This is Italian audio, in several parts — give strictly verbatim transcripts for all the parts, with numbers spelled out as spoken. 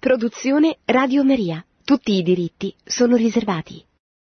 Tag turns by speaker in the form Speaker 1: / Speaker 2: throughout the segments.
Speaker 1: Produzione Radio Maria. Tutti i diritti sono riservati.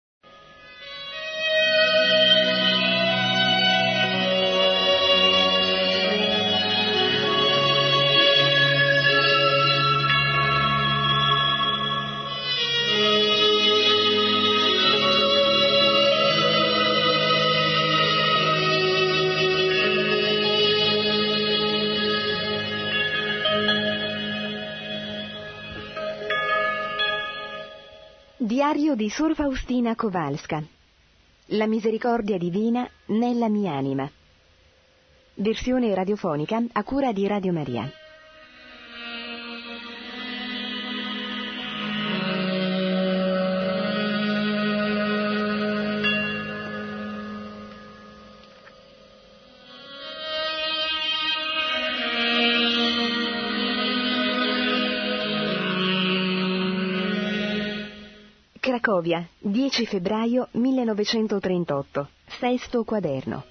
Speaker 1: Diario di Sor Faustina Kowalska. La misericordia divina nella mia anima. Versione radiofonica a cura di Radio Maria. Cracovia, dieci febbraio millenovecentotrentotto, sesto quaderno.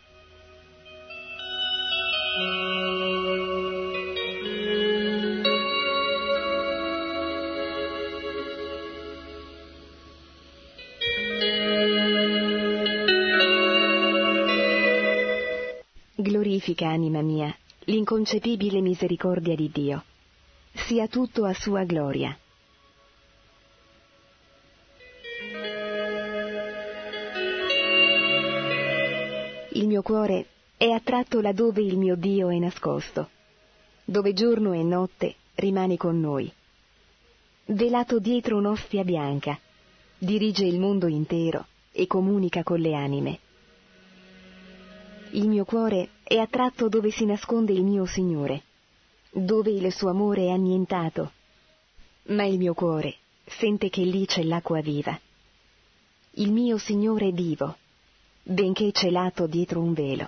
Speaker 1: Glorifica, anima mia, l'inconcepibile misericordia di Dio. Sia tutto a sua gloria. Il mio cuore è attratto laddove il mio Dio è nascosto, dove giorno e notte rimane con noi. Velato dietro un'ostia bianca, dirige il mondo intero e comunica con le anime. Il mio cuore è attratto dove si nasconde il mio Signore, dove il suo amore è annientato, ma il mio cuore sente che lì c'è l'acqua viva. Il mio Signore è vivo, benché celato dietro un velo.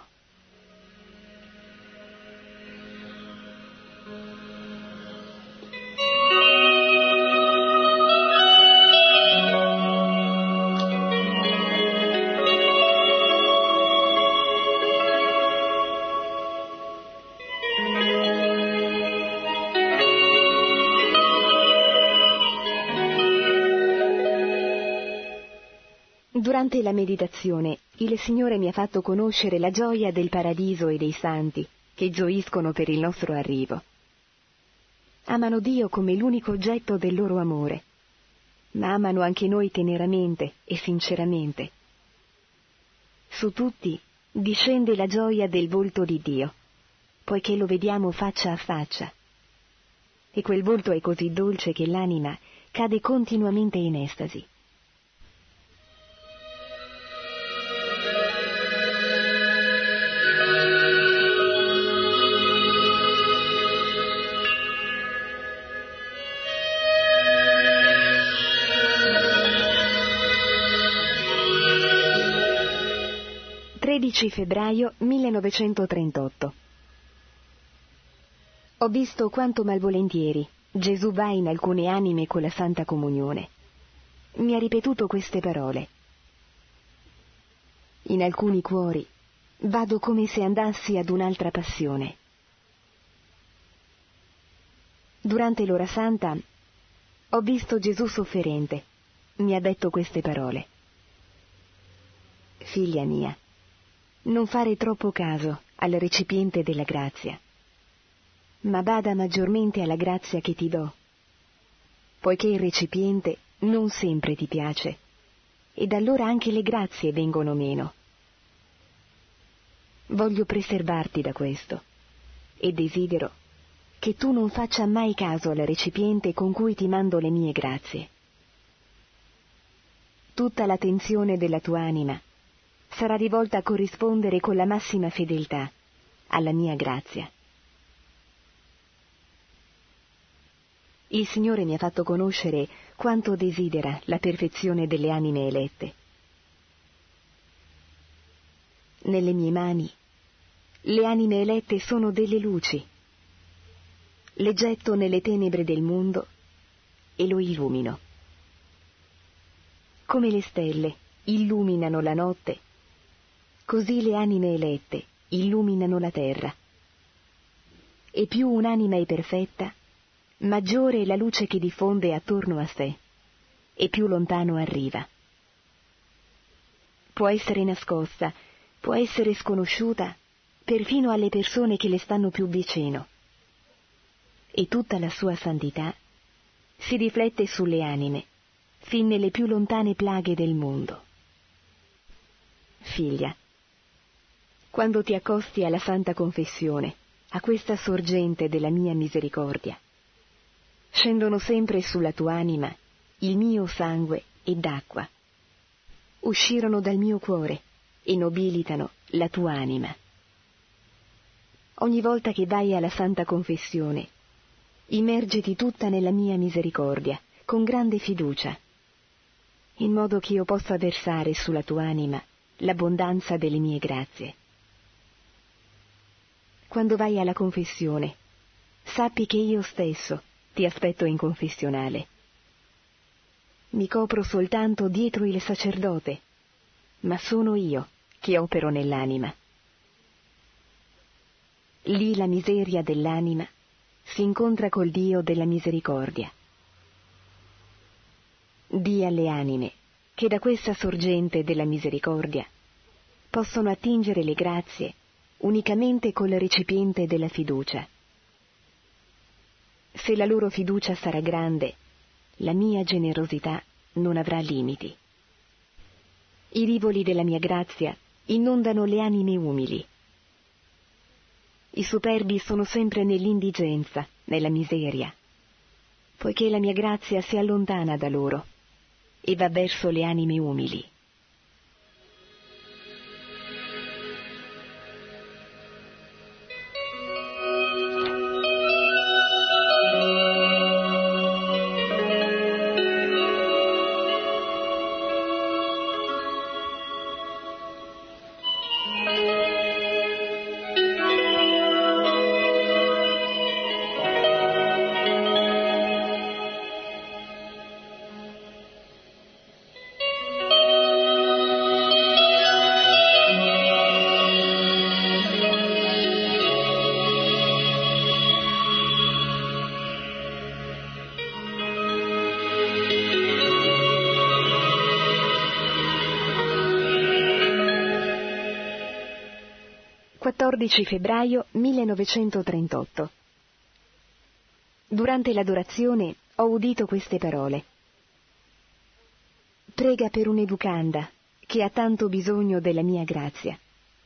Speaker 1: Durante la meditazione, il Signore mi ha fatto conoscere la gioia del paradiso e dei santi, che gioiscono per il nostro arrivo. Amano Dio come l'unico oggetto del loro amore, ma amano anche noi teneramente e sinceramente. Su tutti discende la gioia del volto di Dio, poiché lo vediamo faccia a faccia. E quel volto è così dolce che l'anima cade continuamente in estasi. tredici febbraio millenovecentotrentotto. Ho visto quanto malvolentieri Gesù va in alcune anime con la Santa Comunione. Mi ha ripetuto queste parole. In alcuni cuori vado come se andassi ad un'altra passione. Durante l'ora santa ho visto Gesù sofferente. Mi ha detto queste parole. Figlia mia, non fare troppo caso al recipiente della grazia, ma bada maggiormente alla grazia che ti do, poiché il recipiente non sempre ti piace, ed allora anche le grazie vengono meno. Voglio preservarti da questo, e desidero che tu non faccia mai caso al recipiente con cui ti mando le mie grazie. Tutta l'attenzione della tua anima sarà rivolta a corrispondere con la massima fedeltà alla mia grazia. Il Signore mi ha fatto conoscere quanto desidera la perfezione delle anime elette. Nelle mie mani le anime elette sono delle luci. Le getto nelle tenebre del mondo e lo illumino. Come le stelle illuminano la notte, così le anime elette illuminano la terra. E più un'anima è perfetta, maggiore è la luce che diffonde attorno a sé, e più lontano arriva. Può essere nascosta, può essere sconosciuta, perfino alle persone che le stanno più vicino. E tutta la sua santità si riflette sulle anime, fin nelle più lontane plaghe del mondo. Figlia, quando ti accosti alla Santa Confessione, a questa sorgente della mia misericordia, scendono sempre sulla tua anima il mio sangue ed acqua. Uscirono dal mio cuore e nobilitano la tua anima. Ogni volta che vai alla Santa Confessione, immergiti tutta nella mia misericordia, con grande fiducia, in modo che io possa versare sulla tua anima l'abbondanza delle mie grazie. Quando vai alla confessione, sappi che io stesso ti aspetto in confessionale. Mi copro soltanto dietro il sacerdote, ma sono io che opero nell'anima. Lì la miseria dell'anima si incontra col Dio della misericordia. Dì alle anime che da questa sorgente della misericordia possono attingere le grazie unicamente col recipiente della fiducia. Se la loro fiducia sarà grande, la mia generosità non avrà limiti. I rivoli della mia grazia inondano le anime umili. I superbi sono sempre nell'indigenza, nella miseria, poiché la mia grazia si allontana da loro e va verso le anime umili. quattordici febbraio millenovecentotrentotto. Durante l'adorazione ho udito queste parole. Prega per un'educanda che ha tanto bisogno della mia grazia.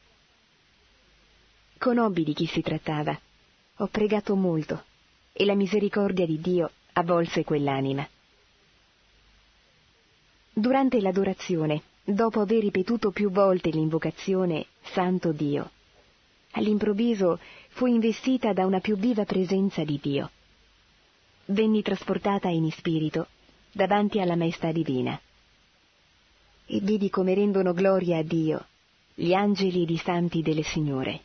Speaker 1: Conobbi di chi si trattava. Ho pregato molto e la misericordia di Dio avvolse quell'anima. Durante l'adorazione, dopo aver ripetuto più volte l'invocazione Santo Dio, all'improvviso fui investita da una più viva presenza di Dio. Venni trasportata in spirito davanti alla Maestà Divina e vidi come rendono gloria a Dio gli angeli ed i santi del Signore.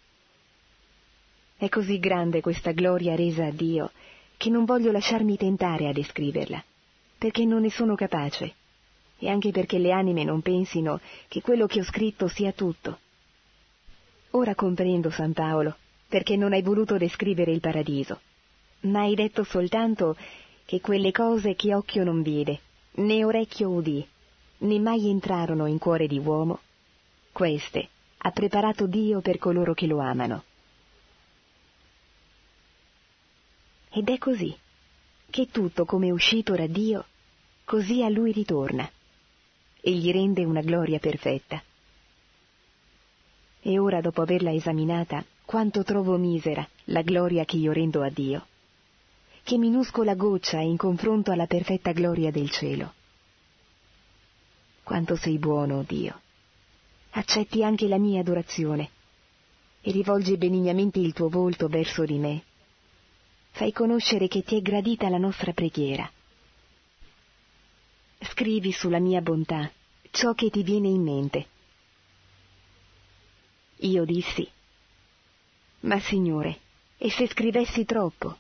Speaker 1: È così grande questa gloria resa a Dio che non voglio lasciarmi tentare a descriverla, perché non ne sono capace, e anche perché le anime non pensino che quello che ho scritto sia tutto. Ora comprendo, San Paolo, perché non hai voluto descrivere il paradiso, ma hai detto soltanto che quelle cose che occhio non vide, né orecchio udì, né mai entrarono in cuore di uomo, queste ha preparato Dio per coloro che lo amano. Ed è così, che tutto come è uscito da Dio, così a Lui ritorna, e gli rende una gloria perfetta. E ora, dopo averla esaminata, quanto trovo misera la gloria che io rendo a Dio, che minuscola goccia in confronto alla perfetta gloria del cielo. Quanto sei buono, oh Dio! Accetti anche la mia adorazione e rivolgi benignamente il tuo volto verso di me. Fai conoscere che ti è gradita la nostra preghiera. Scrivi sulla mia bontà ciò che ti viene in mente. Io dissi: ma Signore, e se scrivessi troppo?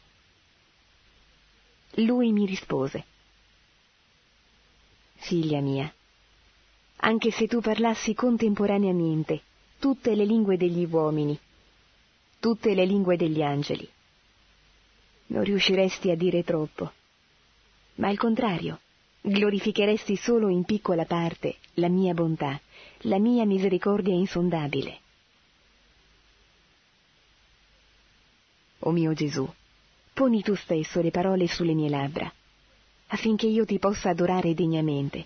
Speaker 1: Lui mi rispose: figlia mia, anche se tu parlassi contemporaneamente tutte le lingue degli uomini, tutte le lingue degli angeli, non riusciresti a dire troppo, ma al contrario, glorificheresti solo in piccola parte la mia bontà, la mia misericordia insondabile. O mio Gesù, poni tu stesso le parole sulle mie labbra, affinché io ti possa adorare degnamente.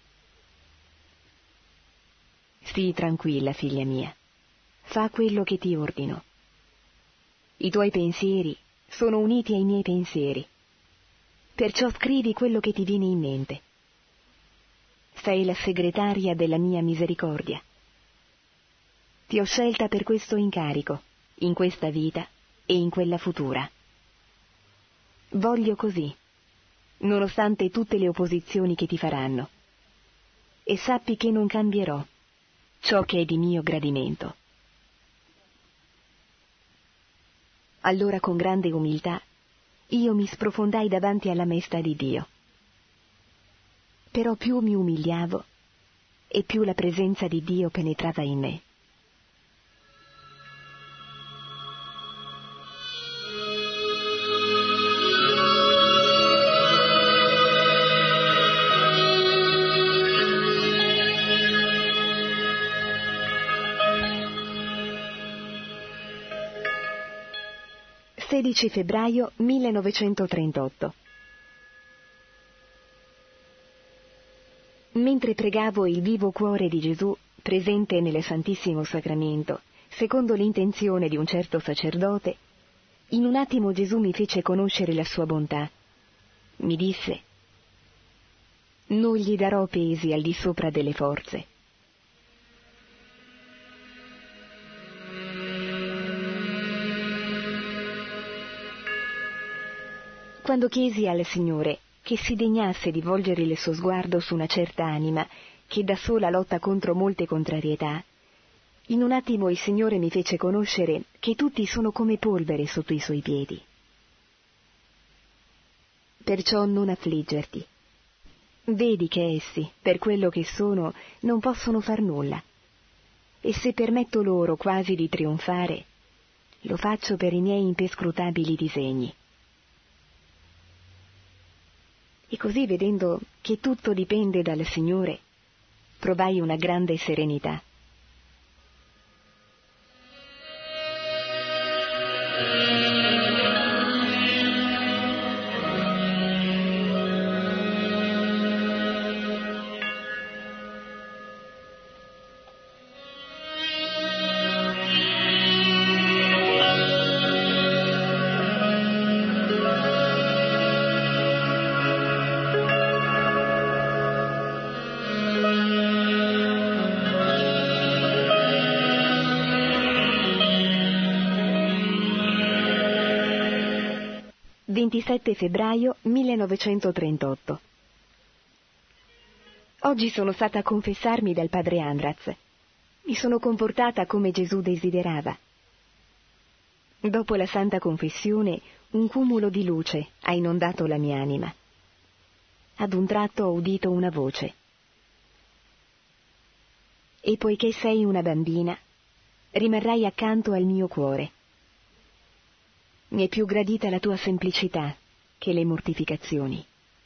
Speaker 1: Sii tranquilla, figlia mia, fa quello che ti ordino. I tuoi pensieri sono uniti ai miei pensieri, perciò scrivi quello che ti viene in mente. Sei la segretaria della mia misericordia. Ti ho scelta per questo incarico, in questa vita e in quella futura. Voglio così, nonostante tutte le opposizioni che ti faranno, e sappi che non cambierò ciò che è di mio gradimento. Allora con grande umiltà io mi sprofondai davanti alla maestà di Dio. Però più mi umiliavo e più la presenza di Dio penetrava in me. sedici febbraio millenovecentotrentotto. Mentre pregavo il vivo cuore di Gesù presente nel Santissimo Sacramento, secondo l'intenzione di un certo sacerdote, in un attimo Gesù mi fece conoscere la sua bontà. Mi disse: non gli darò pesi al di sopra delle forze. Quando chiesi al Signore che si degnasse di volgere il suo sguardo su una certa anima che da sola lotta contro molte contrarietà, in un attimo il Signore mi fece conoscere che tutti sono come polvere sotto i suoi piedi. Perciò non affliggerti. Vedi che essi, per quello che sono, non possono far nulla. E se permetto loro quasi di trionfare, lo faccio per i miei imperscrutabili disegni. E così, vedendo che tutto dipende dal Signore, provai una grande serenità. ventisette febbraio millenovecentotrentotto. Oggi sono stata a confessarmi dal padre Andraz. Mi sono comportata come Gesù desiderava. Dopo la santa confessione, un cumulo di luce ha inondato la mia anima. Ad un tratto ho udito una voce. E poiché sei una bambina, rimarrai accanto al mio cuore. Mi è più gradita la tua semplicità che le mortificazioni.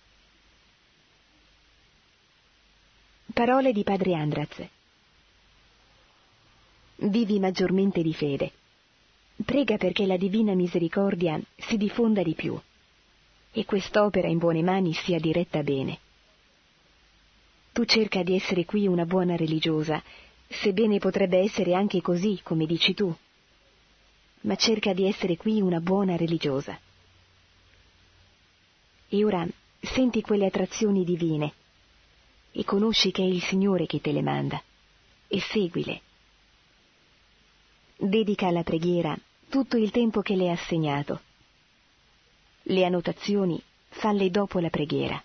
Speaker 1: Parole di padre Andraz. Vivi maggiormente di fede. Prega perché la divina misericordia si diffonda di più e quest'opera in buone mani sia diretta bene. Tu cerca di essere qui una buona religiosa, sebbene potrebbe essere anche così, come dici tu. Ma cerca di essere qui una buona religiosa. E ora senti quelle attrazioni divine e conosci che è il Signore che te le manda e seguile. Dedica alla preghiera tutto il tempo che le ha assegnato. Le annotazioni falle dopo la preghiera.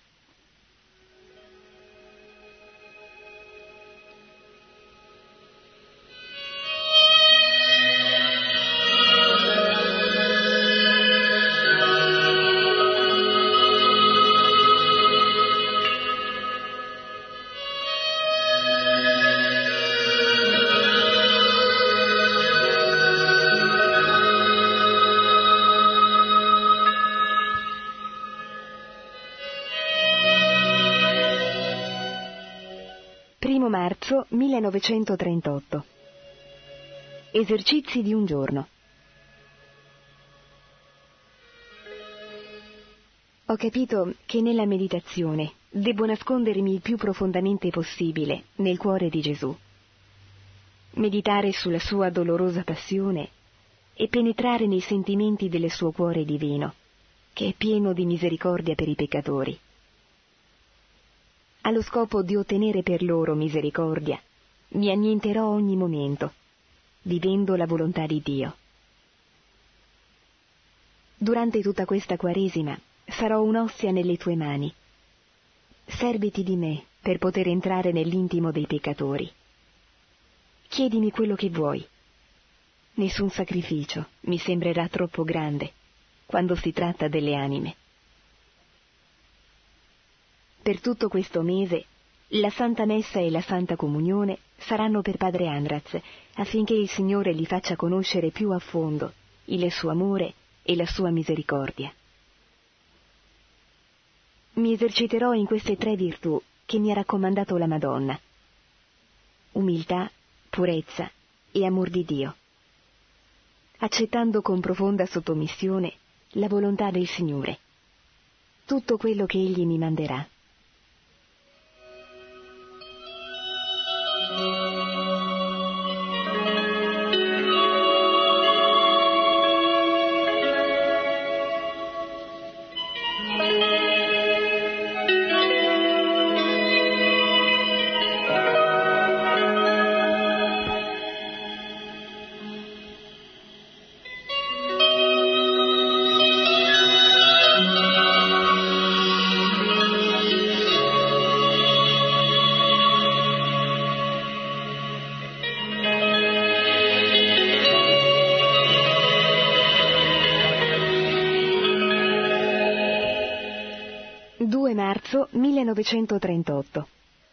Speaker 1: Primo marzo millenovecentotrentotto. Esercizi di un giorno. Ho capito che nella meditazione debbo nascondermi il più profondamente possibile nel cuore di Gesù, meditare sulla sua dolorosa passione e penetrare nei sentimenti del suo cuore divino, che è pieno di misericordia per i peccatori. Allo scopo di ottenere per loro misericordia, mi annienterò ogni momento, vivendo la volontà di Dio. Durante tutta questa Quaresima sarò un'ostia nelle tue mani. Serviti di me per poter entrare nell'intimo dei peccatori. Chiedimi quello che vuoi. Nessun sacrificio mi sembrerà troppo grande quando si tratta delle anime. Per tutto questo mese, la Santa Messa e la Santa Comunione saranno per Padre Andraz, affinché il Signore gli faccia conoscere più a fondo il suo amore e la sua misericordia. Mi eserciterò in queste tre virtù che mi ha raccomandato la Madonna: umiltà, purezza e amor di Dio, accettando con profonda sottomissione la volontà del Signore, tutto quello che Egli mi manderà. due marzo millenovecentotrentotto.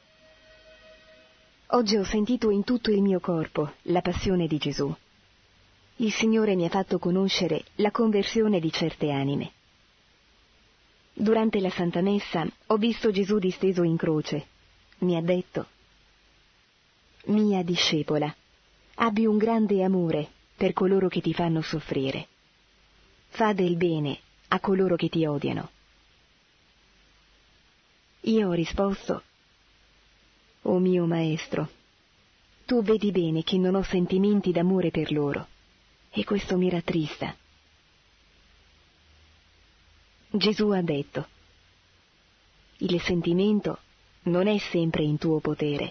Speaker 1: Oggi ho sentito in tutto il mio corpo la passione di Gesù. Il Signore mi ha fatto conoscere la conversione di certe anime. Durante la Santa Messa ho visto Gesù disteso in croce. Mi ha detto: mia discepola, abbi un grande amore per coloro che ti fanno soffrire. Fa del bene a coloro che ti odiano. Io ho risposto: o mio Maestro, tu vedi bene che non ho sentimenti d'amore per loro, e questo mi rattrista. Gesù ha detto: il sentimento non è sempre in tuo potere.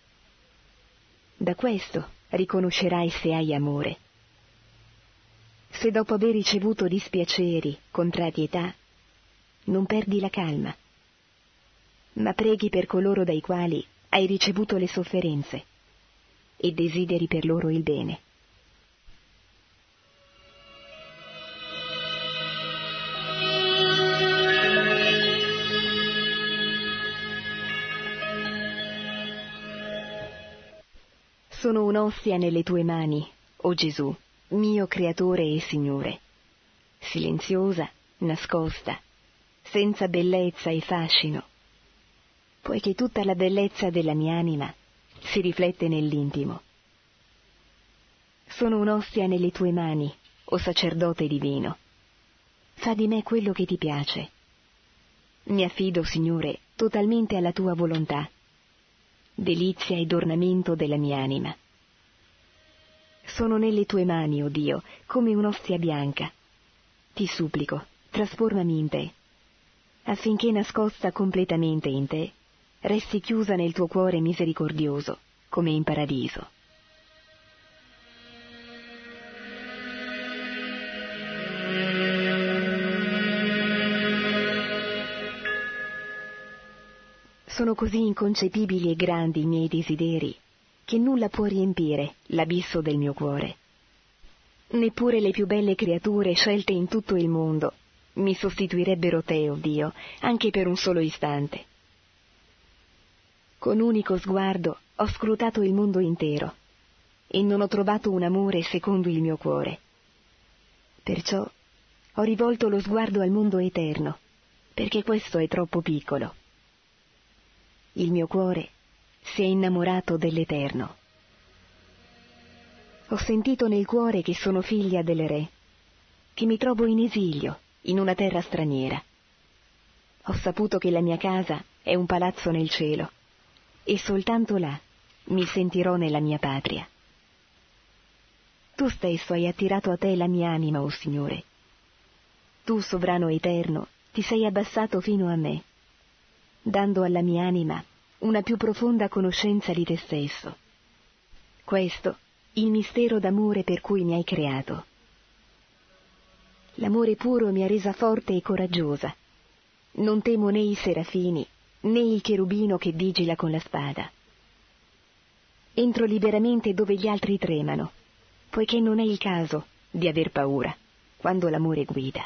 Speaker 1: Da questo riconoscerai se hai amore. Se dopo aver ricevuto dispiaceri, contrarietà, non perdi la calma, ma preghi per coloro dai quali hai ricevuto le sofferenze e desideri per loro il bene. Sono un'ostia nelle tue mani, o Gesù, mio Creatore e Signore, silenziosa, nascosta, senza bellezza e fascino, poiché tutta la bellezza della mia anima si riflette nell'intimo. Sono un'ostia nelle tue mani, o sacerdote divino. Fa di me quello che ti piace. Mi affido, Signore, totalmente alla tua volontà, delizia ed ornamento della mia anima. Sono nelle tue mani, o Dio, come un'ostia bianca. Ti supplico, trasformami in te, affinché nascosta completamente in te, resti chiusa nel tuo cuore misericordioso, come in paradiso. Sono così inconcepibili e grandi i miei desideri che nulla può riempire l'abisso del mio cuore. Neppure le più belle creature scelte in tutto il mondo mi sostituirebbero te, o Dio, anche per un solo istante. Con unico sguardo ho scrutato il mondo intero e non ho trovato un amore secondo il mio cuore. Perciò ho rivolto lo sguardo al mondo eterno, perché questo è troppo piccolo. Il mio cuore si è innamorato dell'Eterno. Ho sentito nel cuore che sono figlia del Re, che mi trovo in esilio, in una terra straniera. Ho saputo che la mia casa è un palazzo nel cielo, e soltanto là mi sentirò nella mia patria. Tu stesso hai attirato a te la mia anima, o Signore. Tu, sovrano eterno, ti sei abbassato fino a me, dando alla mia anima una più profonda conoscenza di te stesso. Questo il mistero d'amore per cui mi hai creato. L'amore puro mi ha resa forte e coraggiosa. Non temo né i serafini, né il cherubino che vigila con la spada. Entro liberamente dove gli altri tremano, poiché non è il caso di aver paura quando l'amore guida.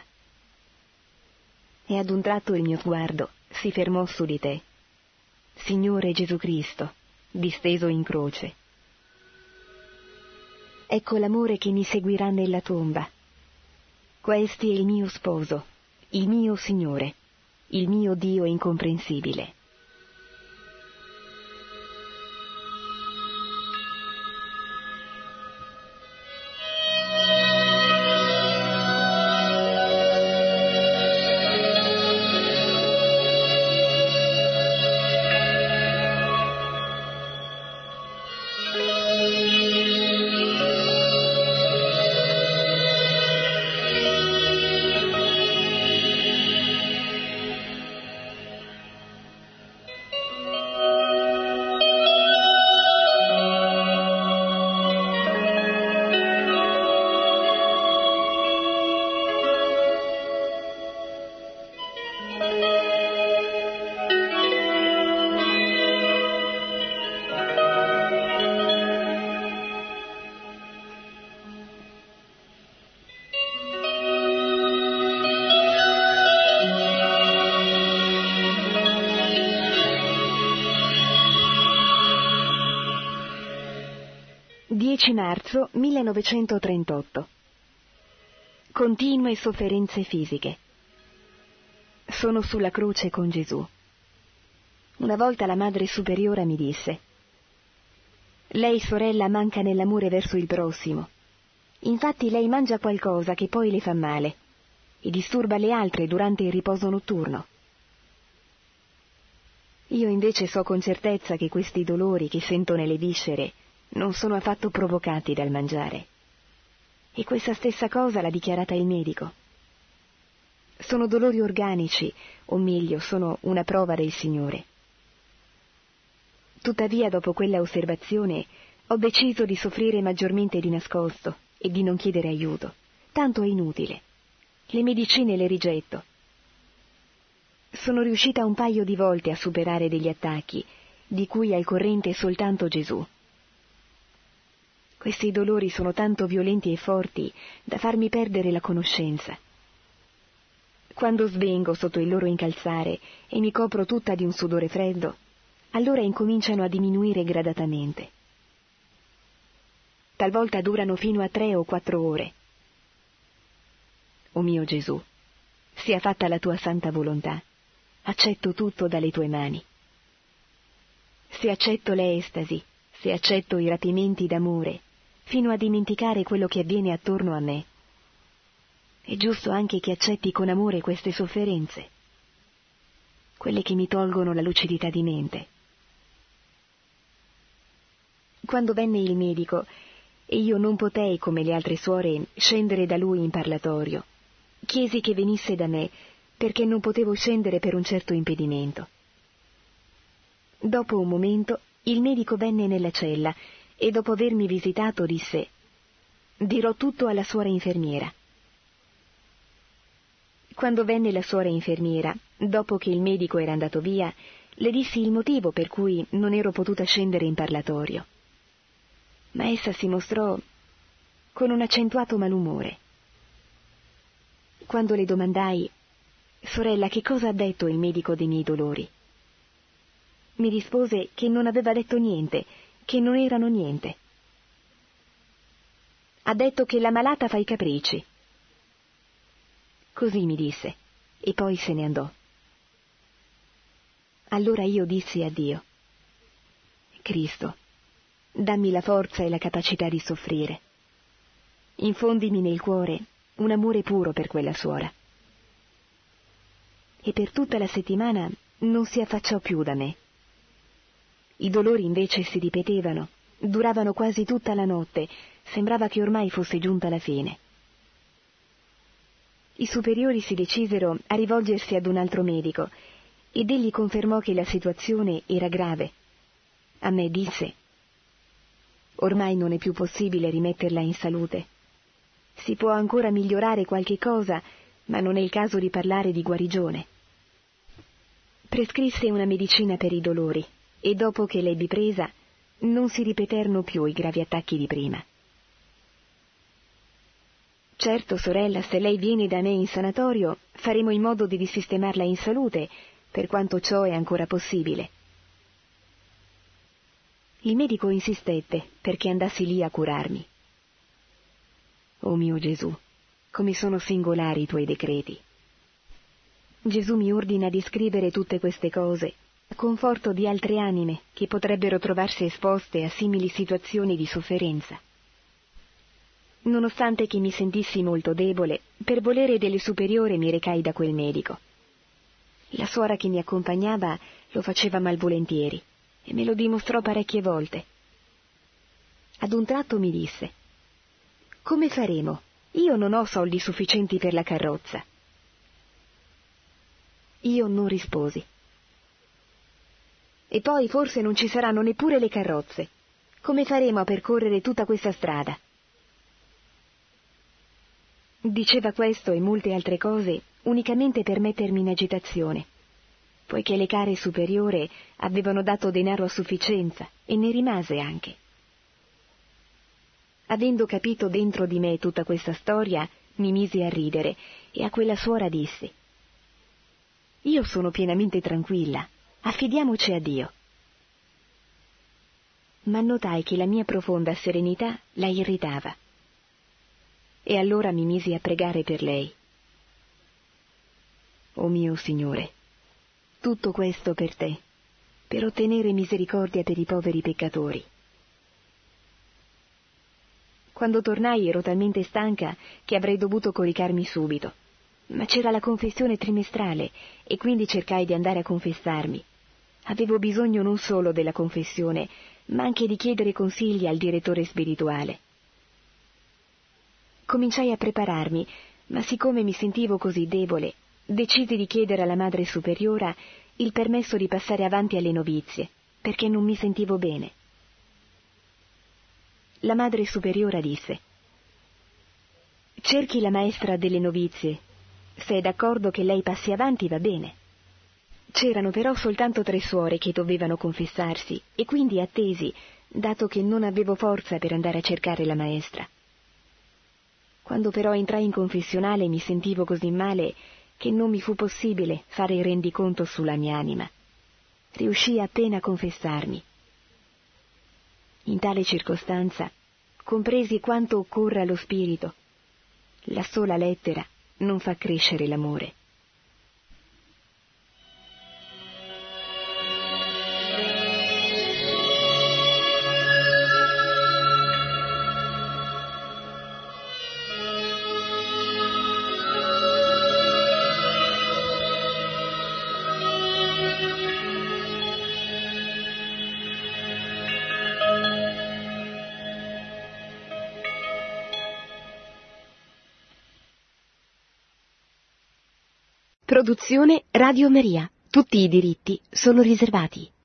Speaker 1: E ad un tratto il mio sguardo si fermò su di te, Signore Gesù Cristo, disteso in croce. Ecco l'amore che mi seguirà nella tomba. Questi è il mio sposo, il mio Signore, il mio Dio incomprensibile. dieci marzo millenovecentotrentotto. Continue sofferenze fisiche. Sono sulla croce con Gesù. Una volta la Madre Superiora mi disse: lei, sorella, manca nell'amore verso il prossimo. Infatti lei mangia qualcosa che poi le fa male e disturba le altre durante il riposo notturno. Io invece so con certezza che questi dolori che sento nelle viscere non sono affatto provocati dal mangiare. E questa stessa cosa l'ha dichiarata il medico. Sono dolori organici, o meglio, sono una prova del Signore. Tuttavia, dopo quella osservazione, ho deciso di soffrire maggiormente di nascosto e di non chiedere aiuto. Tanto è inutile. Le medicine le rigetto. Sono riuscita un paio di volte a superare degli attacchi, di cui è al corrente soltanto Gesù. Questi dolori sono tanto violenti e forti da farmi perdere la conoscenza. Quando svengo sotto il loro incalzare e mi copro tutta di un sudore freddo, allora incominciano a diminuire gradatamente. Talvolta durano fino a tre o quattro ore. O mio Gesù, sia fatta la tua santa volontà, accetto tutto dalle tue mani. Se accetto le estasi, se accetto i rapimenti d'amore, fino a dimenticare quello che avviene attorno a me, è giusto anche che accetti con amore queste sofferenze, quelle che mi tolgono la lucidità di mente. Quando venne il medico e io non potei, come le altre suore, scendere da lui in parlatorio, chiesi che venisse da me perché non potevo scendere per un certo impedimento. Dopo un momento il medico venne nella cella e dopo avermi visitato disse: dirò tutto alla suora infermiera. Quando venne la suora infermiera, dopo che il medico era andato via, le dissi il motivo per cui non ero potuta scendere in parlatorio. Ma essa si mostrò con un accentuato malumore. Quando le domandai: sorella, che cosa ha detto il medico dei miei dolori? Mi rispose che non aveva detto niente, che non erano niente. Ha detto che la malata fa i capricci. Così mi disse, e poi se ne andò. Allora io dissi a Dio: Cristo, dammi la forza e la capacità di soffrire. Infondimi nel cuore un amore puro per quella suora. E per tutta la settimana non si affacciò più da me. I dolori invece si ripetevano, duravano quasi tutta la notte, sembrava che ormai fosse giunta la fine. I superiori si decisero a rivolgersi ad un altro medico ed egli confermò che la situazione era grave. A me disse: ormai non è più possibile rimetterla in salute. Si può ancora migliorare qualche cosa, ma non è il caso di parlare di guarigione. Prescrisse una medicina per i dolori e dopo che l'ebbi presa non si ripeterono più i gravi attacchi di prima. Certo, sorella, se lei viene da me in sanatorio, faremo in modo di risistemarla in salute, per quanto ciò è ancora possibile. Il medico insistette perché andassi lì a curarmi. Oh mio Gesù, come sono singolari i tuoi decreti. Gesù mi ordina di scrivere tutte queste cose a conforto di altre anime che potrebbero trovarsi esposte a simili situazioni di sofferenza. Nonostante che mi sentissi molto debole, per volere delle superiore mi recai da quel medico. La suora che mi accompagnava lo faceva malvolentieri e me lo dimostrò parecchie volte. Ad un tratto mi disse: come faremo? Io non ho soldi sufficienti per la carrozza. Io non risposi. E poi forse non ci saranno neppure le carrozze. Come faremo a percorrere tutta questa strada? Diceva questo e molte altre cose unicamente per mettermi in agitazione, poiché le care superiore avevano dato denaro a sufficienza e ne rimase anche. Avendo capito dentro di me tutta questa storia, mi misi a ridere e a quella suora dissi: io sono pienamente tranquilla, affidiamoci a Dio. Ma notai che la mia profonda serenità la irritava. E allora mi misi a pregare per lei. O mio Signore, tutto questo per te, per ottenere misericordia per i poveri peccatori. Quando tornai ero talmente stanca che avrei dovuto coricarmi subito, ma c'era la confessione trimestrale e quindi cercai di andare a confessarmi. Avevo bisogno non solo della confessione, ma anche di chiedere consigli al direttore spirituale. Cominciai a prepararmi, ma siccome mi sentivo così debole, decisi di chiedere alla Madre Superiora il permesso di passare avanti alle novizie, perché non mi sentivo bene. La Madre Superiora disse: cerchi la maestra delle novizie. Se è d'accordo che lei passi avanti, va bene. C'erano però soltanto tre suore che dovevano confessarsi, e quindi attesi, dato che non avevo forza per andare a cercare la maestra. Quando però entrai in confessionale mi sentivo così male che non mi fu possibile fare il rendiconto sulla mia anima. Riuscii appena a confessarmi. In tale circostanza compresi quanto occorre allo spirito. La sola lettera non fa crescere l'amore. Produzione Radio Maria. Tutti i diritti sono riservati.